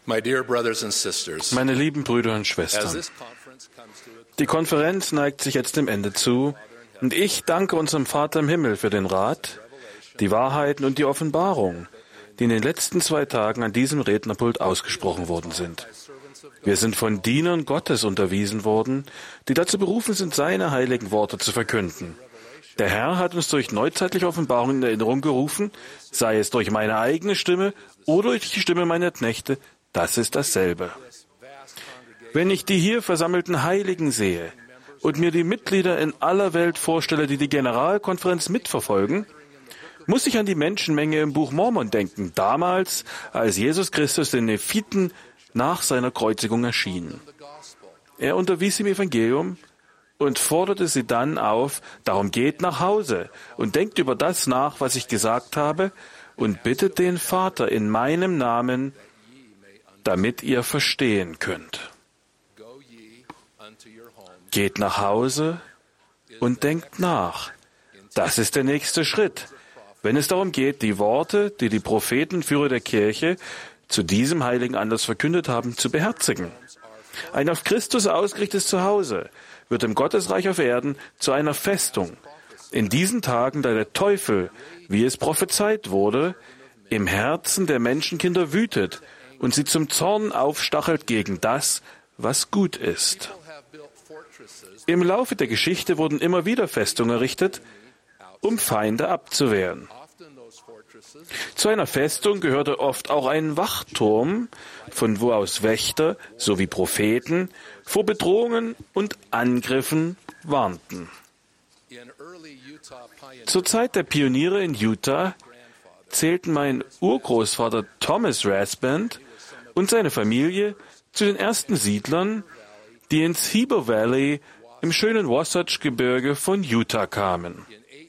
My dear brothers and sisters, Meine lieben Brüder und as Schwestern, this conference comes to a die Konferenz neigt sich jetzt dem Ende zu und ich danke unserem Vater im Himmel für den Rat, die Wahrheiten und die Offenbarung, die in den letzten 2 Tagen an diesem Rednerpult ausgesprochen worden sind. Wir sind von Dienern Gottes unterwiesen worden, die dazu berufen sind, seine heiligen Worte zu verkünden. Der Herr hat uns durch neuzeitliche Offenbarung in Erinnerung gerufen, sei es durch meine eigene Stimme oder durch die Stimme meiner Knechte, das ist dasselbe. Wenn ich die hier versammelten Heiligen sehe und mir die Mitglieder in aller Welt vorstelle, die die Generalkonferenz mitverfolgen, muss ich an die Menschenmenge im Buch Mormon denken, damals, als Jesus Christus den Nephiten nach seiner Kreuzigung erschien. Er unterwies im Evangelium und forderte sie dann auf, darum geht nach Hause und denkt über das nach, was ich gesagt habe, und bittet den Vater in meinem Namen, damit ihr verstehen könnt. Geht nach Hause und denkt nach. Das ist der nächste Schritt, wenn es darum geht, die Worte, die die Propheten und Führer der Kirche zu diesem heiligen Anlass verkündet haben, zu beherzigen. Ein auf Christus ausgerichtetes Zuhause wird im Gottesreich auf Erden zu einer Festung. In diesen Tagen, da der Teufel, wie es prophezeit wurde, im Herzen der Menschenkinder wütet und sie zum Zorn aufstachelt gegen das, was gut ist. Im Laufe der Geschichte wurden immer wieder Festungen errichtet, um Feinde abzuwehren. Zu einer Festung gehörte oft auch ein Wachturm, von wo aus Wächter sowie Propheten vor Bedrohungen und Angriffen warnten. Zur Zeit der Pioniere in Utah zählten mein Urgroßvater Thomas Rasband und seine Familie zu den ersten Siedlern, die ins Heber Valley im schönen Wasatch-Gebirge von Utah kamen.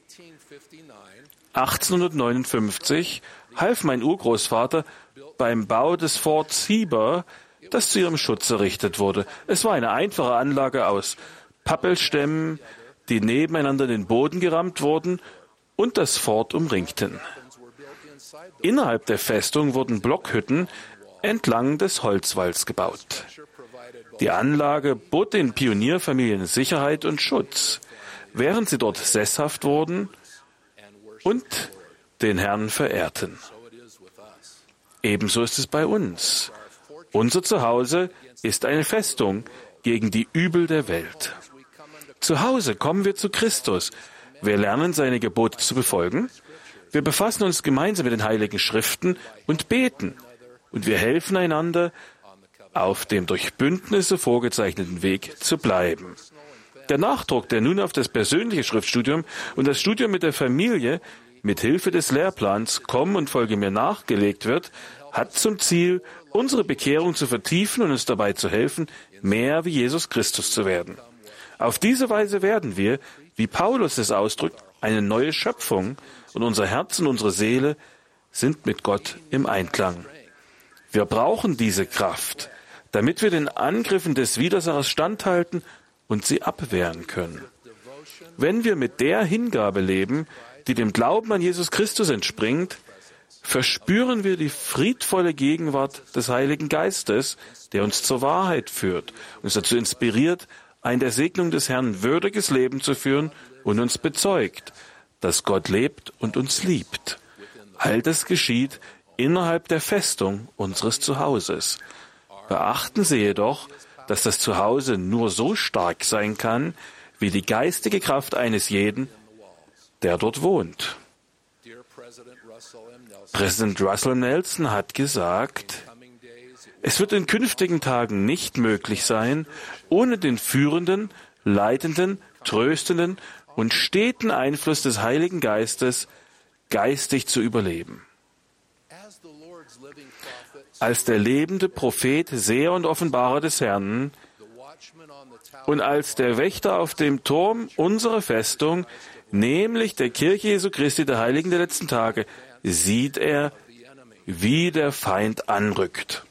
1859 half mein Urgroßvater beim Bau des Forts Heber, das zu ihrem Schutz errichtet wurde. Es war eine einfache Anlage aus Pappelstämmen, die nebeneinander in den Boden gerammt wurden und das Fort umringten. Innerhalb der Festung wurden Blockhütten entlang des Holzwalls gebaut. Die Anlage bot den Pionierfamilien Sicherheit und Schutz, während sie dort sesshaft wurden und den Herrn verehrten. Ebenso ist es bei uns. Unser Zuhause ist eine Festung gegen die Übel der Welt. Zu Hause kommen wir zu Christus. Wir lernen, seine Gebote zu befolgen. Wir befassen uns gemeinsam mit den Heiligen Schriften und beten. Und wir helfen einander, auf dem durch Bündnisse vorgezeichneten Weg zu bleiben. Der Nachdruck, der nun auf das persönliche Schriftstudium und das Studium mit der Familie mit Hilfe des Lehrplans Komm und folge mir nachgelegt wird, hat zum Ziel, unsere Bekehrung zu vertiefen und uns dabei zu helfen, mehr wie Jesus Christus zu werden. Auf diese Weise werden wir, wie Paulus es ausdrückt, eine neue Schöpfung und unser Herz und unsere Seele sind mit Gott im Einklang. Wir brauchen diese Kraft, damit wir den Angriffen des Widersachers standhalten und sie abwehren können. Wenn wir mit der Hingabe leben, die dem Glauben an Jesus Christus entspringt, verspüren wir die friedvolle Gegenwart des Heiligen Geistes, der uns zur Wahrheit führt, uns dazu inspiriert, ein der Segnung des Herrn würdiges Leben zu führen und uns bezeugt, dass Gott lebt und uns liebt. All das geschieht innerhalb der Festung unseres Zuhauses. Beachten Sie jedoch, dass das Zuhause nur so stark sein kann, wie die geistige Kraft eines jeden, der dort wohnt. Präsident Russell Nelson hat gesagt, es wird in künftigen Tagen nicht möglich sein, ohne den führenden, leitenden, tröstenden und steten Einfluss des Heiligen Geistes geistig zu überleben. Als der lebende Prophet, Seher und Offenbarer des Herrn und als der Wächter auf dem Turm unserer Festung, nämlich der Kirche Jesu Christi, der Heiligen der letzten Tage, sieht er, wie der Feind anrückt.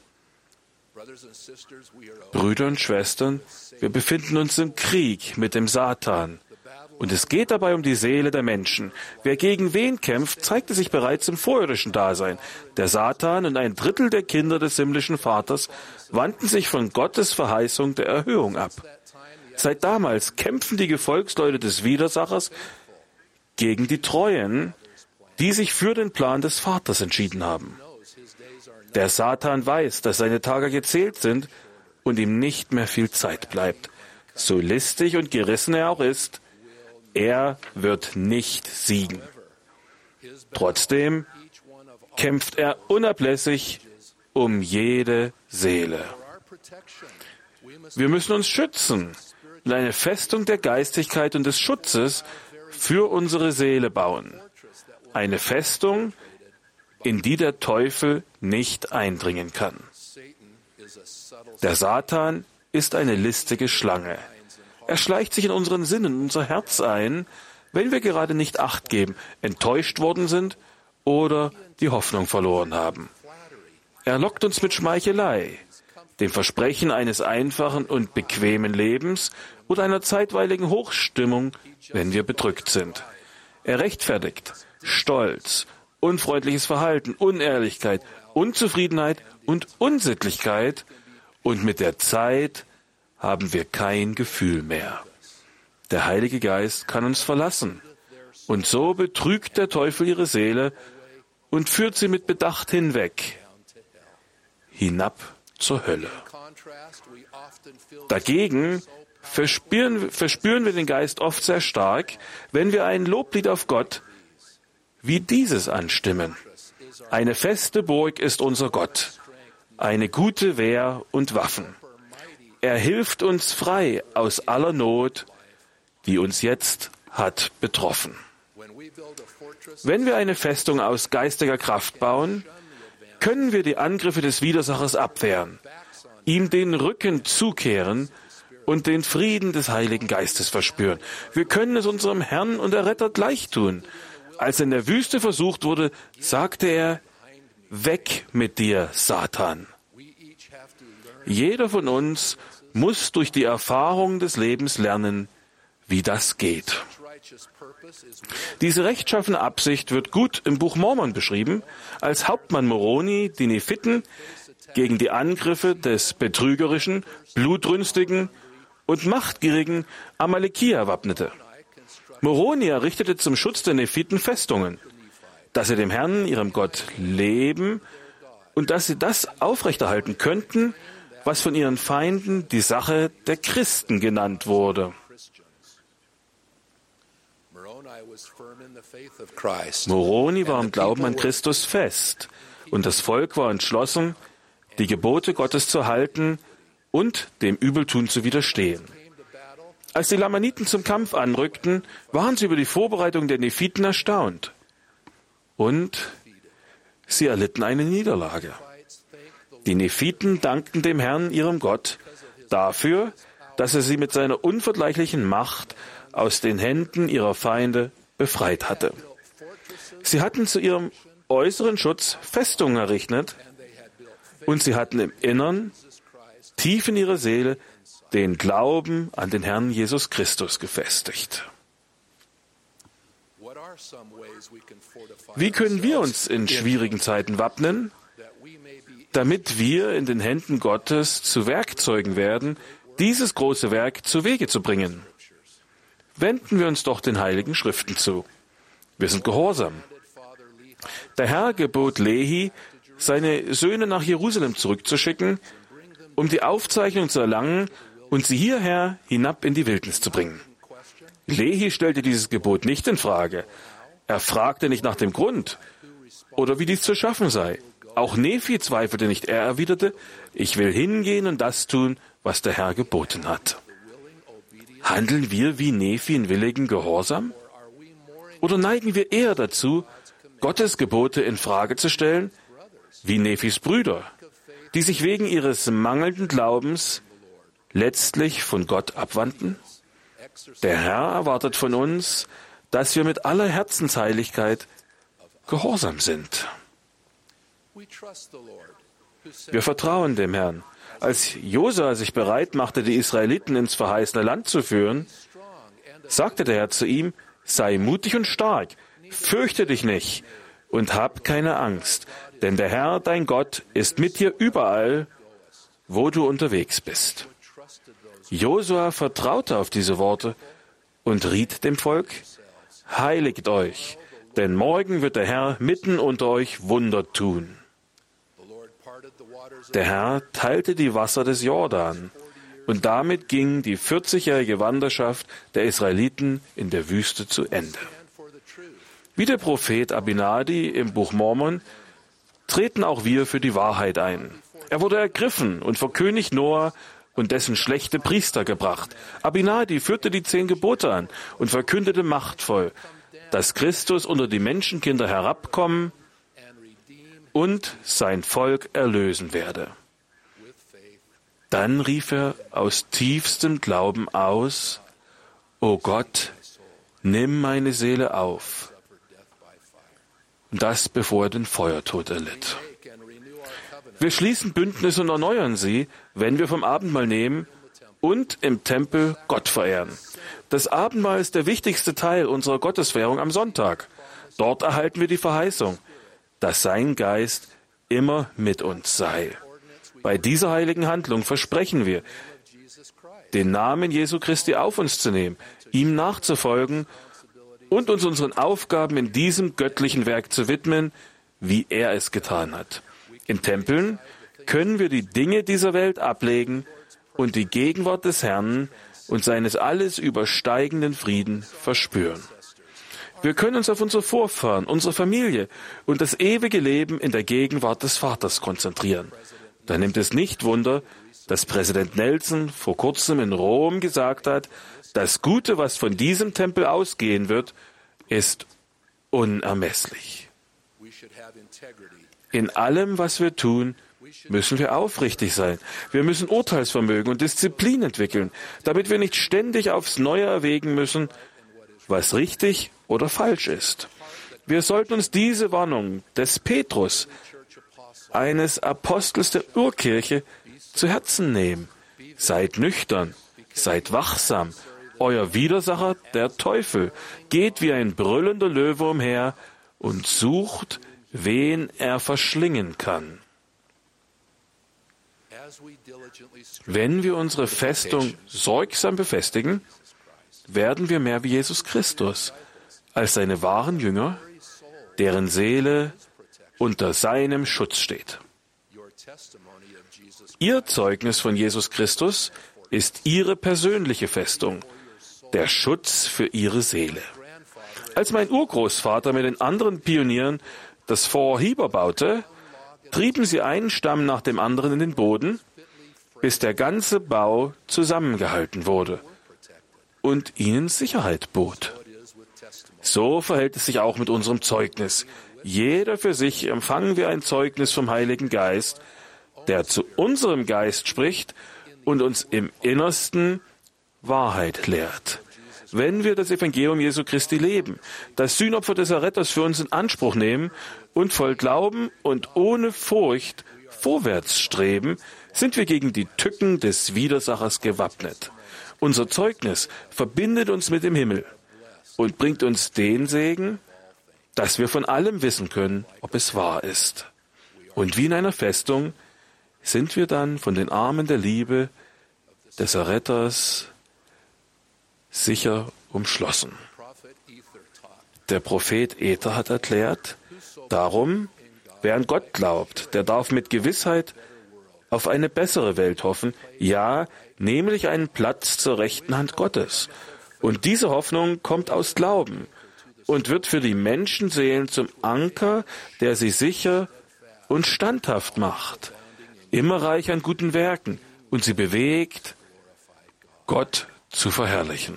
Brüder und Schwestern, wir befinden uns im Krieg mit dem Satan. Und es geht dabei um die Seele der Menschen. Wer gegen wen kämpft, zeigte sich bereits im vorirdischen Dasein. Der Satan und ein Drittel der Kinder des himmlischen Vaters wandten sich von Gottes Verheißung der Erhöhung ab. Seit damals kämpfen die Gefolgsleute des Widersachers gegen die Treuen, die sich für den Plan des Vaters entschieden haben. Der Satan weiß, dass seine Tage gezählt sind und ihm nicht mehr viel Zeit bleibt. So listig und gerissen er auch ist, er wird nicht siegen. Trotzdem kämpft er unablässig um jede Seele. Wir müssen uns schützen und eine Festung der Geistigkeit und des Schutzes für unsere Seele bauen. Eine Festung, in die der Teufel nicht eindringen kann. Der Satan ist eine listige Schlange. Er schleicht sich in unseren Sinn, in unser Herz ein, wenn wir gerade nicht Acht geben, enttäuscht worden sind oder die Hoffnung verloren haben. Er lockt uns mit Schmeichelei, dem Versprechen eines einfachen und bequemen Lebens oder einer zeitweiligen Hochstimmung, wenn wir bedrückt sind. Er rechtfertigt Stolz, unfreundliches Verhalten, Unehrlichkeit, Unzufriedenheit und Unsittlichkeit, und mit der Zeit haben wir kein Gefühl mehr. Der Heilige Geist kann uns verlassen, und so betrügt der Teufel ihre Seele und führt sie mit Bedacht hinweg, hinab zur Hölle. Dagegen verspüren wir den Geist oft sehr stark, wenn wir ein Loblied auf Gott wie dieses anstimmen. Eine feste Burg ist unser Gott, eine gute Wehr und Waffen. Er hilft uns frei aus aller Not, die uns jetzt hat betroffen. Wenn wir eine Festung aus geistiger Kraft bauen, können wir die Angriffe des Widersachers abwehren, ihm den Rücken zukehren und den Frieden des Heiligen Geistes verspüren. Wir können es unserem Herrn und Erretter gleich tun. Als er in der Wüste versucht wurde, sagte er: Weg mit dir, Satan. Jeder von uns muss durch die Erfahrung des Lebens lernen, wie das geht. Diese rechtschaffene Absicht wird gut im Buch Mormon beschrieben, als Hauptmann Moroni die Nephiten gegen die Angriffe des betrügerischen, blutrünstigen und machtgierigen Amalekia wappnete. Moroni errichtete zum Schutz der Nephiten Festungen, dass sie dem Herrn, ihrem Gott, leben und dass sie das aufrechterhalten könnten, was von ihren Feinden die Sache der Christen genannt wurde. Moroni war im Glauben an Christus fest, und das Volk war entschlossen, die Gebote Gottes zu halten und dem Übeltun zu widerstehen. Als die Lamaniten zum Kampf anrückten, waren sie über die Vorbereitung der Nephiten erstaunt. Und sie erlitten eine Niederlage. Die Nephiten dankten dem Herrn, ihrem Gott, dafür, dass er sie mit seiner unvergleichlichen Macht aus den Händen ihrer Feinde befreit hatte. Sie hatten zu ihrem äußeren Schutz Festungen errichtet und sie hatten im Innern, tief in ihrer Seele, den Glauben an den Herrn Jesus Christus gefestigt. Wie können wir uns in schwierigen Zeiten wappnen, damit wir in den Händen Gottes zu Werkzeugen werden, dieses große Werk zu Wege zu bringen? Wenden wir uns doch den Heiligen Schriften zu. Wir sind gehorsam. Der Herr gebot Lehi, seine Söhne nach Jerusalem zurückzuschicken, um die Aufzeichnung zu erlangen und sie hierher hinab in die Wildnis zu bringen. Lehi stellte dieses Gebot nicht in Frage. Er fragte nicht nach dem Grund oder wie dies zu schaffen sei. Auch Nephi zweifelte nicht. Er erwiderte: Ich will hingehen und das tun, was der Herr geboten hat. Handeln wir wie Nephi in willigem Gehorsam? Oder neigen wir eher dazu, Gottes Gebote in Frage zu stellen, wie Nephis Brüder, die sich wegen ihres mangelnden Glaubens letztlich von Gott abwandten? Der Herr erwartet von uns, dass wir mit aller Herzensheiligkeit gehorsam sind. Wir vertrauen dem Herrn. Als Josua sich bereit machte, die Israeliten ins verheißene Land zu führen, sagte der Herr zu ihm: Sei mutig und stark, fürchte dich nicht und hab keine Angst, denn der Herr, dein Gott, ist mit dir überall, wo du unterwegs bist. Josua vertraute auf diese Worte und riet dem Volk: Heiligt euch, denn morgen wird der Herr mitten unter euch Wunder tun. Der Herr teilte die Wasser des Jordan, und damit ging die 40-jährige Wanderschaft der Israeliten in der Wüste zu Ende. Wie der Prophet Abinadi im Buch Mormon treten auch wir für die Wahrheit ein. Er wurde ergriffen und vor König Noah und dessen schlechte Priester gebracht. Abinadi führte die 10 Gebote an und verkündete machtvoll, dass Christus unter die Menschenkinder herabkommen und sein Volk erlösen werde. Dann rief er aus tiefstem Glauben aus: O Gott, nimm meine Seele auf. Und das, bevor er den Feuertod erlitt. Wir schließen Bündnis und erneuern sie, wenn wir vom Abendmahl nehmen und im Tempel Gott verehren. Das Abendmahl ist der wichtigste Teil unserer Gottesverehrung am Sonntag. Dort erhalten wir die Verheißung, dass sein Geist immer mit uns sei. Bei dieser heiligen Handlung versprechen wir, den Namen Jesu Christi auf uns zu nehmen, ihm nachzufolgen und uns unseren Aufgaben in diesem göttlichen Werk zu widmen, wie er es getan hat. In Tempeln können wir die Dinge dieser Welt ablegen und die Gegenwart des Herrn und seines alles übersteigenden Frieden verspüren. Wir können uns auf unsere Vorfahren, unsere Familie und das ewige Leben in der Gegenwart des Vaters konzentrieren. Da nimmt es nicht Wunder, dass Präsident Nelson vor kurzem in Rom gesagt hat: Das Gute, was von diesem Tempel ausgehen wird, ist unermesslich. In allem, was wir tun, müssen wir aufrichtig sein. Wir müssen Urteilsvermögen und Disziplin entwickeln, damit wir nicht ständig aufs Neue erwägen müssen, was richtig oder falsch ist. Wir sollten uns diese Warnung des Petrus, eines Apostels der Urkirche, zu Herzen nehmen. Seid nüchtern, seid wachsam. Euer Widersacher, der Teufel, geht wie ein brüllender Löwe umher und sucht, wen er verschlingen kann. Wenn wir unsere Festung sorgsam befestigen, werden wir mehr wie Jesus Christus, als seine wahren Jünger, deren Seele unter seinem Schutz steht. Ihr Zeugnis von Jesus Christus ist ihre persönliche Festung, der Schutz für ihre Seele. Als mein Urgroßvater mit den anderen Pionieren das Fort Heber baute, trieben sie einen Stamm nach dem anderen in den Boden, bis der ganze Bau zusammengehalten wurde und ihnen Sicherheit bot. So verhält es sich auch mit unserem Zeugnis. Jeder für sich empfangen wir ein Zeugnis vom Heiligen Geist, der zu unserem Geist spricht und uns im Innersten Wahrheit lehrt. Wenn wir das Evangelium Jesu Christi leben, das Sühnopfer des Erretters für uns in Anspruch nehmen und voll Glauben und ohne Furcht vorwärts streben, sind wir gegen die Tücken des Widersachers gewappnet. Unser Zeugnis verbindet uns mit dem Himmel und bringt uns den Segen, dass wir von allem wissen können, ob es wahr ist. Und wie in einer Festung sind wir dann von den Armen der Liebe des Erretters sicher umschlossen. Der Prophet Ether hat erklärt: Darum, wer an Gott glaubt, der darf mit Gewissheit auf eine bessere Welt hoffen, ja, nämlich einen Platz zur rechten Hand Gottes. Und diese Hoffnung kommt aus Glauben und wird für die Menschenseelen zum Anker, der sie sicher und standhaft macht, immer reich an guten Werken und sie bewegt, Gott zu verherrlichen.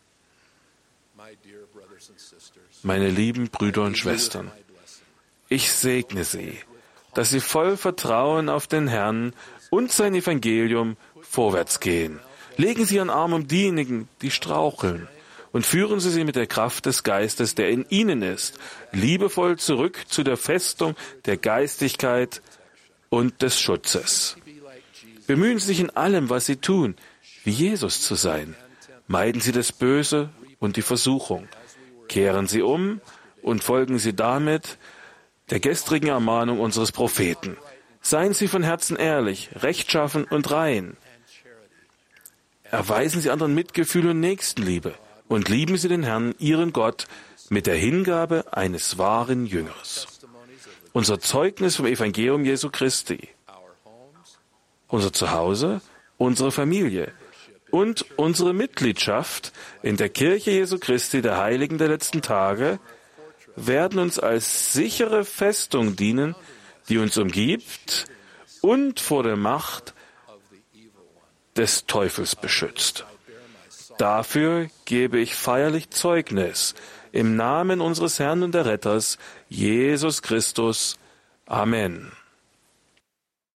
Meine lieben Brüder und Schwestern, ich segne Sie, dass Sie voll Vertrauen auf den Herrn und sein Evangelium vorwärts gehen. Legen Sie Ihren Arm um diejenigen, die straucheln, und führen Sie sie mit der Kraft des Geistes, der in Ihnen ist, liebevoll zurück zu der Festung der Geistigkeit und des Schutzes. Bemühen Sie sich in allem, was Sie tun, wie Jesus zu sein. Meiden Sie das Böse und die Versuchung. Kehren Sie um und folgen Sie damit der gestrigen Ermahnung unseres Propheten. Seien Sie von Herzen ehrlich, rechtschaffen und rein. Erweisen Sie anderen Mitgefühl und Nächstenliebe und lieben Sie den Herrn, Ihren Gott, mit der Hingabe eines wahren Jüngers. Unser Zeugnis vom Evangelium Jesu Christi, unser Zuhause, unsere Familie und unsere Mitgliedschaft in der Kirche Jesu Christi, der Heiligen der letzten Tage, werden uns als sichere Festung dienen, die uns umgibt und vor der Macht des Teufels beschützt. Dafür gebe ich feierlich Zeugnis im Namen unseres Herrn und Erretters, Jesus Christus. Amen.